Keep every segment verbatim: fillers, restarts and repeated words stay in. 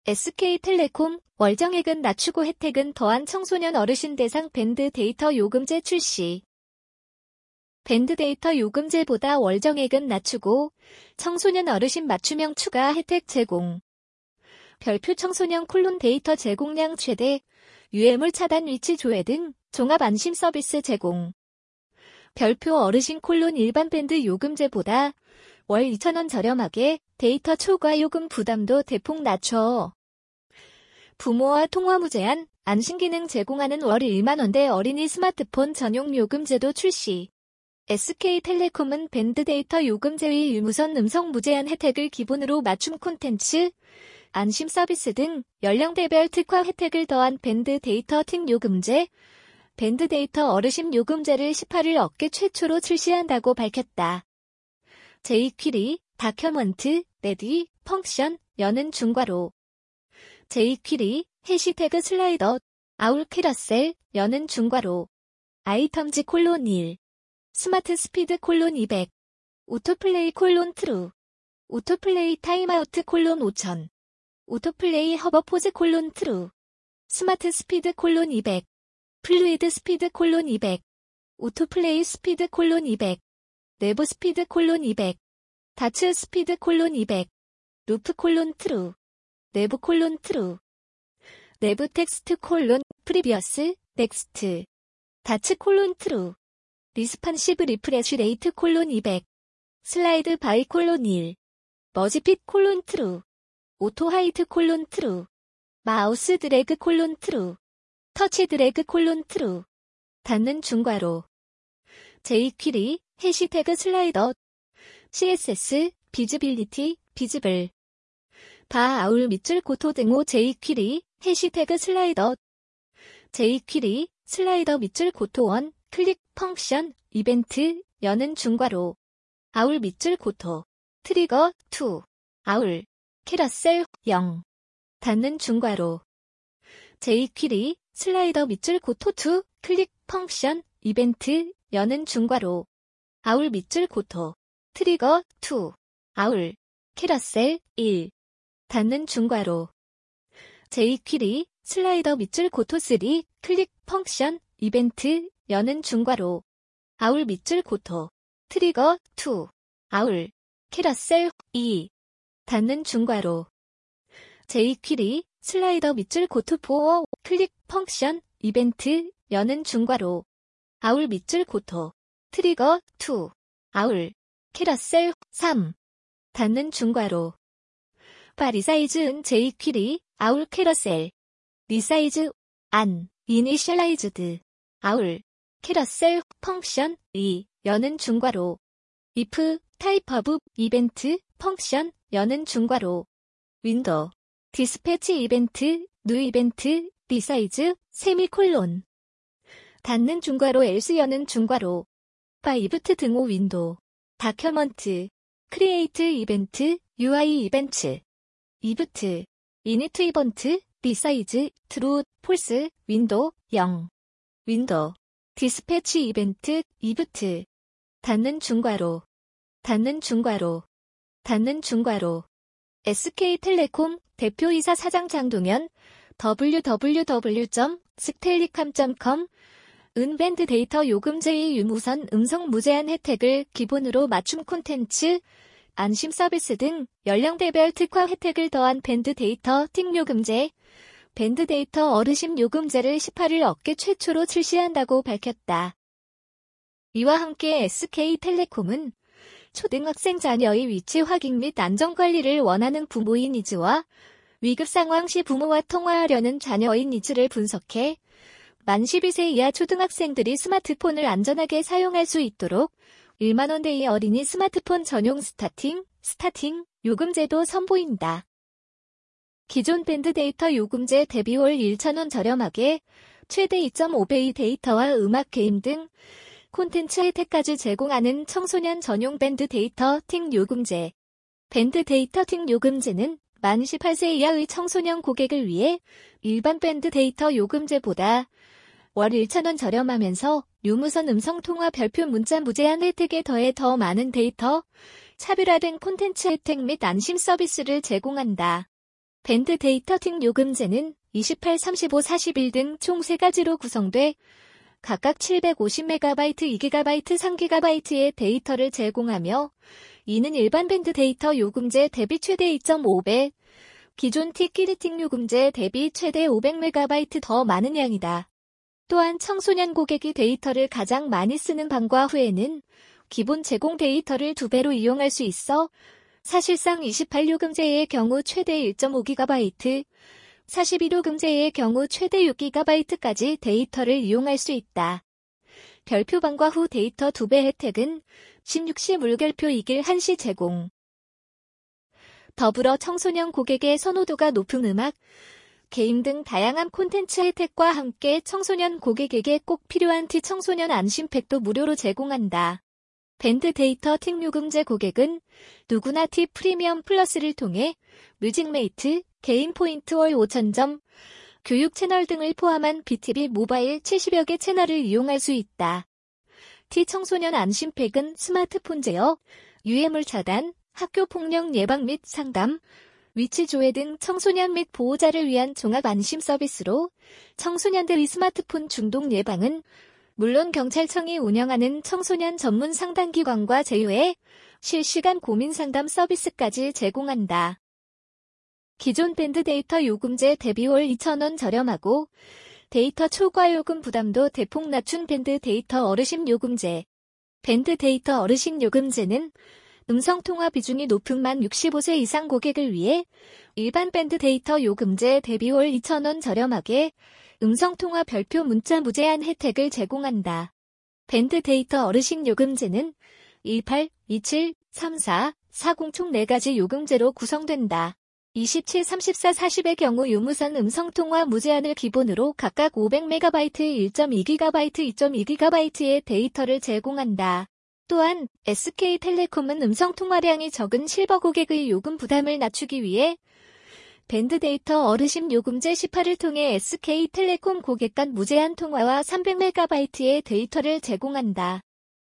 에스케이텔레콤 월정액은 낮추고 혜택은 더한 청소년 어르신 대상 밴드 데이터 요금제 출시. 밴드 데이터 요금제보다 월정액은 낮추고 청소년 어르신 맞춤형 추가 혜택 제공. 별표 청소년 콜론 데이터 제공량 최대, 유해물 차단 위치 조회 등 종합 안심 서비스 제공. 별표 어르신 콜론 일반 밴드 요금제보다 월 이천 원 저렴하게 데이터 초과 요금 부담도 대폭 낮춰. 부모와 통화 무제한, 안심기능 제공하는 월 일만 원대 어린이 스마트폰 전용 요금제도 출시. 에스케이텔레콤은 밴드 데이터 요금제의 유무선 음성 무제한 혜택을 기본으로 맞춤 콘텐츠, 안심 서비스 등 연령대별 특화 혜택을 더한 밴드 데이터 특 요금제, 밴드 데이터 어르신 요금제를 십팔 일 업계 최초로 출시한다고 밝혔다. 제이퀴리, 다큐먼트, 레디, 펑션, 여는 중괄호. 제이퀴리, 해시태그 슬라이더, 아울 캐러셀, 여는 중괄호. 아이텀즈 콜론 일. 스마트 스피드 콜론 이백. 오토플레이 콜론 트루. 오토플레이 타임아우트 콜론 오천. 오토플레이 허버포즈 콜론 트루. 스마트 스피드 콜론 이백. 플루이드 스피드 콜론 이백. 오토플레이 스피드 콜론 이백. 내부 스피드 콜론 이백. 다츠 스피드 콜론 이백. 루프 콜론 트루. 내부 콜론 트루. 내부 텍스트 콜론 프리비어스 넥스트. 다츠 콜론 트루. 리스판시브 리프레쉬 레이트 콜론 이백. 슬라이드 바이 콜론 일. 머지핏 콜론 트루. 오토 하이트 콜론 트루. 마우스 드래그 콜론 트루. 터치 드래그 콜론 트루. 닫는 중괄호. 제이퀴리, 해시태그 슬라이더. 씨에스에스, 비즈빌리티, 비즈블. 바 아울 밑줄 고토 등호 제이퀴리, 해시태그 슬라이더. 제이퀴리, 슬라이더 밑줄 고토 원, 클릭, 펑션, 이벤트, 여는 중괄호. 아울 밑줄 고토. 트리거, 투. 아울. 캐러셀, 영. 닫는 중괄호. 제이퀴리, 슬라이더 밑줄 고토 투, 클릭, 펑션, 이벤트, 여는 중괄호. 아울 밑줄 고토. 트리거, 투. 아울. 캐러셀, 일. 닫는 중괄호. 제이퀴리, 슬라이더 밑줄 고토 쓰리, 클릭, 펑션, 이벤트, 여는 중괄호. 아울 밑줄 고토. 트리거, 투. 아울. 캐러셀, 이. 닫는 중괄호. 제이퀴리, 슬라이더 밑줄 고토 포, 클릭, 펑션, 이벤트, 여는 중괄호. 아울 밑줄 고토. 트리거, 투. 아울. 캐러셀, 삼. 닫는 중괄호. 바 리사이즈은 제이퀴리, 아울 캐러셀. 리사이즈, 안, 이니셜라이즈드. 아울. 캐러셀, 펑션, 이, 여는 중괄호. if, 타입 오브, 이벤트, 펑션, 여는 중괄호. 윈도우. 디스패치 이벤트, 뉴 이벤트, 리사이즈, 세미콜론. 닫는 중괄호 else 여는 중괄호. 바 이브트 등호 윈도우. 다큐먼트. 크리에이트 이벤트, 유아이 이벤트. 이브트. 이니트 이번트, 리사이즈, 트루, 폴스, 윈도우, 영. 윈도우. 디스패치 이벤트, 이브트. 닫는 중괄호. 닫는 중괄호. 닫는 중괄호. 에스케이텔레콤 대표이사 사장 장동현 더블유 더블유 더블유 점 스텔리캄 점 컴 은 밴드 데이터 요금제의 유무선 음성 무제한 혜택을 기본으로 맞춤 콘텐츠, 안심 서비스 등 연령대별 특화 혜택을 더한 밴드 데이터 특 요금제, 밴드 데이터 어르신 요금제를 십팔 일 업계 최초로 출시한다고 밝혔다. 이와 함께 에스케이텔레콤은 초등학생 자녀의 위치 확인 및 안전관리를 원하는 부모의 니즈와 위급 상황 시 부모와 통화하려는 자녀의 니즈를 분석해 만 십이 세 이하 초등학생들이 스마트폰을 안전하게 사용할 수 있도록 일만 원대의 어린이 스마트폰 전용 스타팅, 스타팅 요금제도 선보인다. 기존 밴드 데이터 요금제 대비 월 일천 원 저렴하게 최대 이 점 오 배의 데이터와 음악 게임 등 콘텐츠 혜택까지 제공하는 청소년 전용 밴드 데이터 특 요금제. 밴드 데이터 특 요금제는 만 십팔 세 이하의 청소년 고객을 위해 일반 밴드 데이터 요금제보다 월 일천 원 저렴하면서 유무선 음성통화 별표 문자 무제한 혜택에 더해 더 많은 데이터, 차별화된 콘텐츠 혜택 및 안심 서비스를 제공한다. 밴드 데이터 팅 요금제는 이십팔, 삼십오, 사십일 등 총 세 가지로 구성돼 각각 칠백오십 메가바이트, 이 기가바이트, 삼 기가바이트의 데이터를 제공하며 이는 일반 밴드 데이터 요금제 대비 최대 이 점 오 배, 기존 티키리팅 요금제 대비 최대 오백 메가바이트 더 많은 양이다. 또한 청소년 고객이 데이터를 가장 많이 쓰는 방과 후에는 기본 제공 데이터를 두 배로 이용할 수 있어 사실상 이십팔 요금제의 경우 최대 일 점 오 기가바이트, 사십일 요금제의 경우 최대 육 기가바이트까지 데이터를 이용할 수 있다. 별표 방과 후 데이터 두 배 혜택은 십육 시 물결표 이 길 한 시 제공. 더불어 청소년 고객의 선호도가 높은 음악, 게임 등 다양한 콘텐츠 혜택과 함께 청소년 고객에게 꼭 필요한 티 청소년 안심팩도 무료로 제공한다. 밴드 데이터 팅 요금제 고객은 누구나 티 프리미엄 플러스를 통해 뮤직메이트, 개인 포인트 월 오천 점, 교육 채널 등을 포함한 비티비 모바일 칠십여 개 채널을 이용할 수 있다. 티 청소년 안심팩은 스마트폰 제어, 유해물 차단, 학교 폭력 예방 및 상담, 위치 조회 등 청소년 및 보호자를 위한 종합 안심 서비스로 청소년들의 스마트폰 중독 예방은 물론 경찰청이 운영하는 청소년 전문 상담기관과 제휴해 실시간 고민 상담 서비스까지 제공한다. 기존 밴드 데이터 요금제 대비 월 이천 원 저렴하고 데이터 초과 요금 부담도 대폭 낮춘 밴드 데이터 어르신 요금제. 밴드 데이터 어르신 요금제는 음성통화 비중이 높은 만 육십오 세 이상 고객을 위해 일반 밴드 데이터 요금제 대비 월 이천 원 저렴하게 음성통화 별표 문자 무제한 혜택을 제공한다. 밴드 데이터 어르신 요금제는 일팔, 이칠, 삼사, 사십 총 네 가지 요금제로 구성된다. 이십칠, 삼십사, 사십의 경우 유무선 음성통화 무제한을 기본으로 각각 오백 메가바이트, 일 점 이 기가바이트, 이 점 이 기가바이트의 데이터를 제공한다. 또한 에스케이텔레콤은 음성통화량이 적은 실버 고객의 요금 부담을 낮추기 위해 밴드 데이터 어르신 요금제 십팔을 통해 에스케이텔레콤 고객 간 무제한 통화와 삼백 메가바이트의 데이터를 제공한다.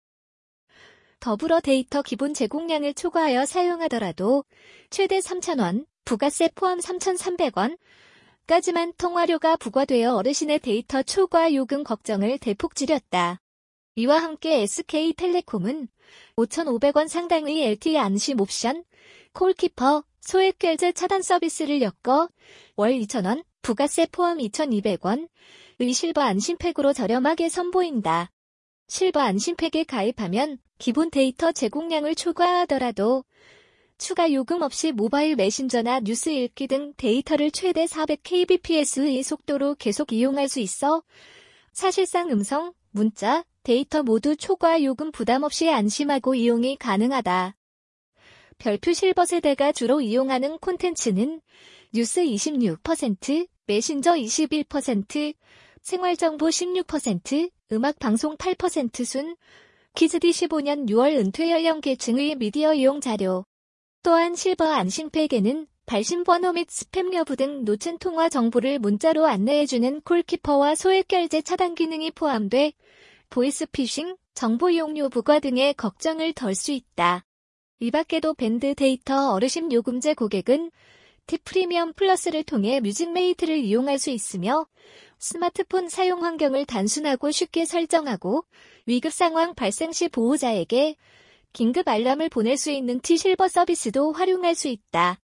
더불어 데이터 기본 제공량을 초과하여 사용하더라도 최대 삼천 원, 부가세 포함 삼천삼백 원까지만 통화료가 부과되어 어르신의 데이터 초과 요금 걱정을 대폭 줄였다. 이와 함께 에스케이텔레콤은 오천오백 원 상당의 엘티이 안심 옵션, 콜키퍼, 소액결제 차단 서비스를 엮어 월 이천 원, 부가세 포함 이천이백 원의 실버 안심팩으로 저렴하게 선보인다. 실버 안심팩에 가입하면 기본 데이터 제공량을 초과하더라도 추가 요금 없이 모바일 메신저나 뉴스 읽기 등 데이터를 최대 사백 케이비피에스의 속도로 계속 이용할 수 있어 사실상 음성, 문자, 데이터 모두 초과 요금 부담 없이 안심하고 이용이 가능하다. 별표 실버 세대가 주로 이용하는 콘텐츠는 뉴스 이십육 퍼센트, 메신저 이십일 퍼센트, 생활정보 십육 퍼센트, 음악방송 팔 퍼센트 순, 키즈디 십오 년 유월 은퇴 연령 계층의 미디어 이용 자료. 또한 실버 안심팩에는 발신번호 및 스팸 여부 등 놓친 통화 정보를 문자로 안내해주는 콜키퍼와 소액결제 차단 기능이 포함돼 보이스피싱, 정보 이용료 부과 등의 걱정을 덜 수 있다. 이 밖에도 밴드 데이터 어르신 요금제 고객은 티 프리미엄 플러스를 통해 뮤직메이트를 이용할 수 있으며 스마트폰 사용 환경을 단순하고 쉽게 설정하고 위급 상황 발생 시 보호자에게 긴급 알람을 보낼 수 있는 티 실버 서비스도 활용할 수 있다.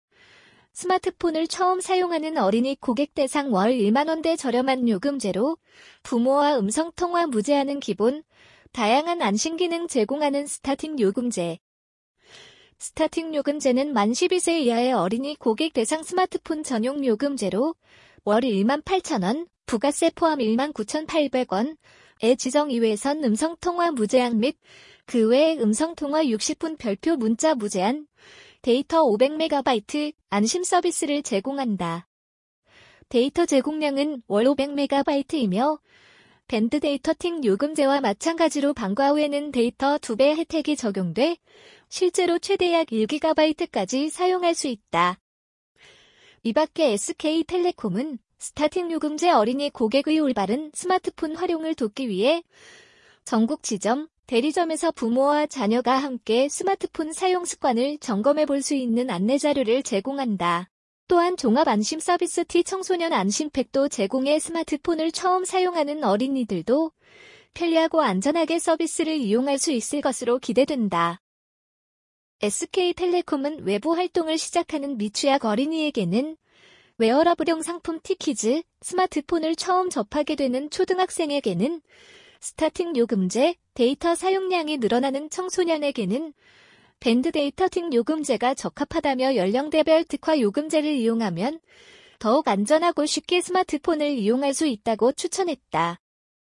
스마트폰을 처음 사용하는 어린이 고객 대상 월 일만 원대 저렴한 요금제로 부모와 음성통화 무제한은 기본, 다양한 안심 기능 제공하는 스타팅 요금제. 스타팅 요금제는 만 십이 세 이하의 어린이 고객 대상 스마트폰 전용 요금제로 월 일만 팔천 원, 부가세 포함 일만 구천팔백 원의 지정 이외에선 음성통화 무제한 및 그 외 음성통화 육십 분 별표 문자 무제한, 데이터 오백 메가바이트 안심 서비스를 제공한다. 데이터 제공량은 월 오백 메가바이트이며 밴드 데이터 팅 요금제와 마찬가지로 방과 후에는 데이터 두 배 혜택이 적용돼 실제로 최대 약 일 기가바이트까지 사용할 수 있다. 이 밖에 에스케이텔레콤은 스타팅 요금제 어린이 고객의 올바른 스마트폰 활용을 돕기 위해 전국 지점, 대리점에서 부모와 자녀가 함께 스마트폰 사용 습관을 점검해 볼 수 있는 안내 자료를 제공한다. 또한 종합 안심 서비스 T 청소년 안심팩도 제공해 스마트폰을 처음 사용하는 어린이들도 편리하고 안전하게 서비스를 이용할 수 있을 것으로 기대된다. 에스케이텔레콤은 외부 활동을 시작하는 미취학 어린이에게는 웨어러블용 상품 T키즈, 스마트폰을 처음 접하게 되는 초등학생에게는 스타팅 요금제, 데이터 사용량이 늘어나는 청소년에게는 밴드 데이터 팅 요금제가 적합하다며 연령대별 특화 요금제를 이용하면 더욱 안전하고 쉽게 스마트폰을 이용할 수 있다고 추천했다.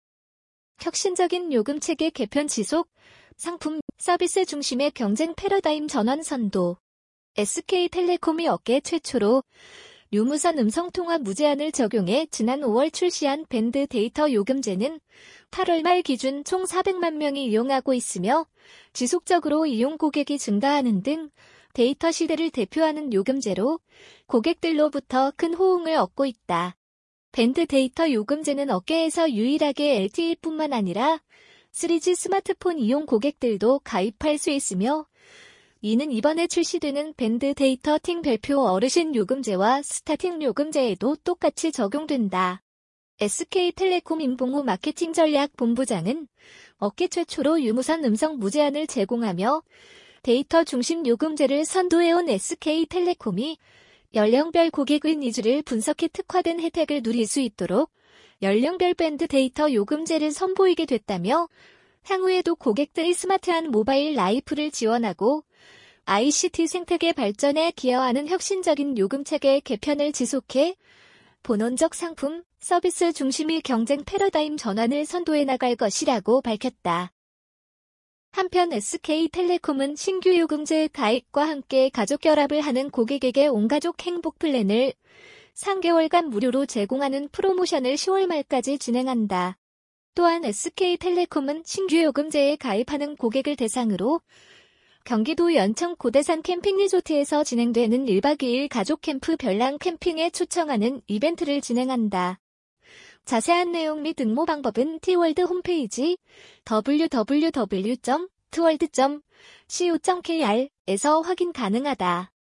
혁신적인 요금체계 개편 지속, 상품, 서비스 중심의 경쟁 패러다임 전환 선도. 에스케이텔레콤이 업계 최초로 유무선 음성통화 무제한을 적용해 지난 오월 출시한 밴드 데이터 요금제는 팔월 말 기준 총 사백만 명이 이용하고 있으며 지속적으로 이용 고객이 증가하는 등 데이터 시대를 대표하는 요금제로 고객들로부터 큰 호응을 얻고 있다. 밴드 데이터 요금제는 업계에서 유일하게 엘티이뿐만 아니라 쓰리지 스마트폰 이용 고객들도 가입할 수 있으며 이는 이번에 출시되는 밴드 데이터 팅 별표 어르신 요금제와 스타팅 요금제에도 똑같이 적용된다. 에스케이텔레콤 임봉우 마케팅 전략 본부장은 업계 최초로 유무선 음성 무제한을 제공하며 데이터 중심 요금제를 선도해온 에스케이텔레콤이 연령별 고객의 니즈를 분석해 특화된 혜택을 누릴 수 있도록 연령별 밴드 데이터 요금제를 선보이게 됐다며 향후에도 고객들의 스마트한 모바일 라이프를 지원하고 아이씨티 생태계 발전에 기여하는 혁신적인 요금체계 개편을 지속해 본원적 상품, 서비스 중심의 경쟁 패러다임 전환을 선도해 나갈 것이라고 밝혔다. 한편 에스케이텔레콤은 신규 요금제 가입과 함께 가족 결합을 하는 고객에게 온가족 행복 플랜을 삼 개월간 무료로 제공하는 프로모션을 시월 말까지 진행한다. 또한 에스케이텔레콤은 신규 요금제에 가입하는 고객을 대상으로 경기도 연천 고대산 캠핑 리조트에서 진행되는 일박 이일 가족 캠프 별랑 캠핑에 초청하는 이벤트를 진행한다. 자세한 내용 및 응모 방법은 티월드 홈페이지 더블유 더블유 더블유 점 티월드 점 씨오 점 케이알에서 확인 가능하다.